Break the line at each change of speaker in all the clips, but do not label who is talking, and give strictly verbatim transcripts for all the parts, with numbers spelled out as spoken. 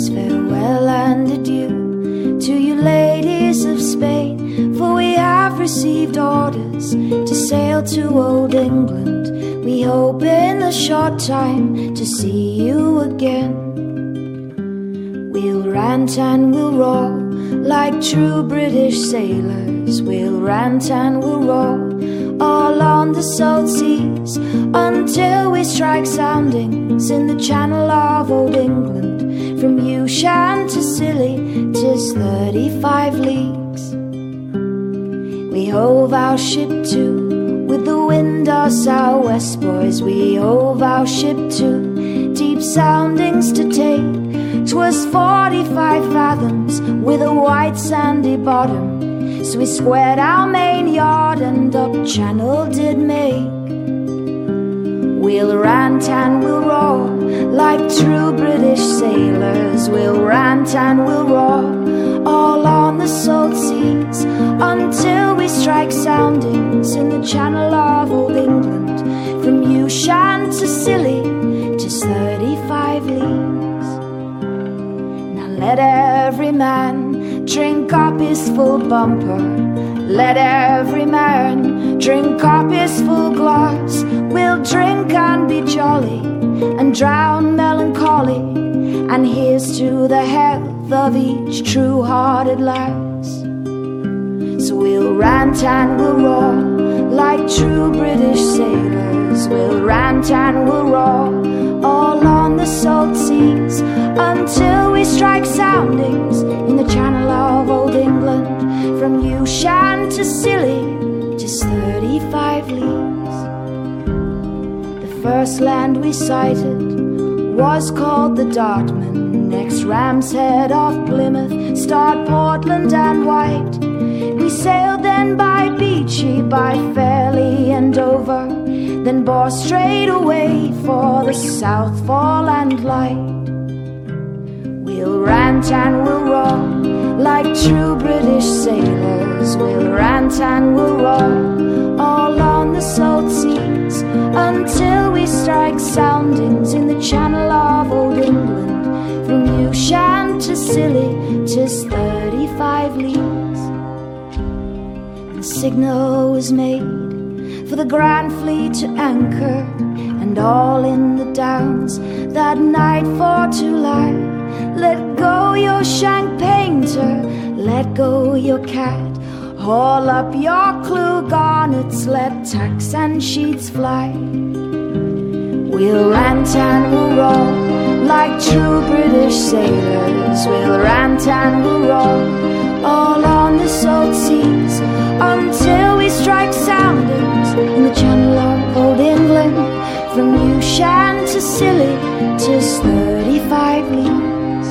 says farewell and adieu to you ladies of Spain, for we have received orders to sail to old England. We hope in a short time to see you again. We'll rant and we'll roar like true British sailors. We'll rant and we'll roar all on the salt seas until we strike soundings in the channel of old England. From Ushan to Scilly, 'tis thirty-five leagues. We hove our ship to with the wind our sou'west, boys. We hove our ship to deep soundings to take. 'Twas forty-five fathoms with a white sandy bottom, so we squared our main yard and up channel did make. We'll rant and we'll roar like true British sailors. We'll rant and we'll roar all on the salt seas until we strike soundings in the channel of old England. From Ushan to Scilly, 'tis thirty-five leagues. Now let every man drink up his full bumper. Let every man drink up his full glass. We'll drink and be jolly and drown melancholy, and here's to the health of each true-hearted lass. So we'll rant and we'll roar like true British sailors. We'll rant and we'll roar all on the salt seas until we strike soundings in the channel of old England. From Ushan to Scilly, 'tis thirty-five leagues. The first land we sighted was called the Dartman. Next Ram's Head off Plymouth, start Portland and White. We sailed then by Beachy, by Fairlie and Dover, then bore straight away for the South Foreland Light. We'll rant and we'll roar like true British sailors. We'll rant and we'll roar all on the salt seas until we strike soundings in the channel of old England. From Ushan to Scilly, 'tis thirty-five leagues. And signal was made for the Grand Fleet to anchor, and all in the Downs that night for to lie. Let go your shank painter, let go your cat, haul up your clue garnets, let tacks and sheets fly. We'll rant and we'll roar like true British sailors. We'll rant and we'll roar all on the salt seas until we strike soundings in the channel of old England. From Ushan to Scilly, 'tis thirty-five leagues.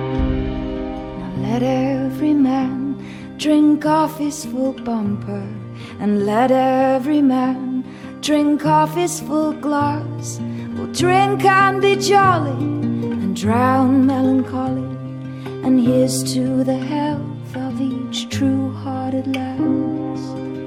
Now let every man drink off his full bumper, and let every man drink off his full glass. We'll drink and be jolly and drown melancholy, and here's to the health of each true-hearted lass.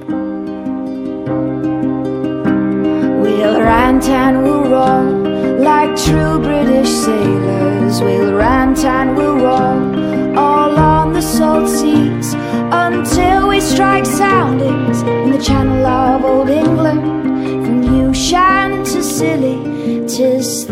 We'll rant and we'll roar like true British sailors. We'll rant and we'll roar all on the salt seas until we strike soundings in the channel of old England. From Ushan to Scilly, 'tis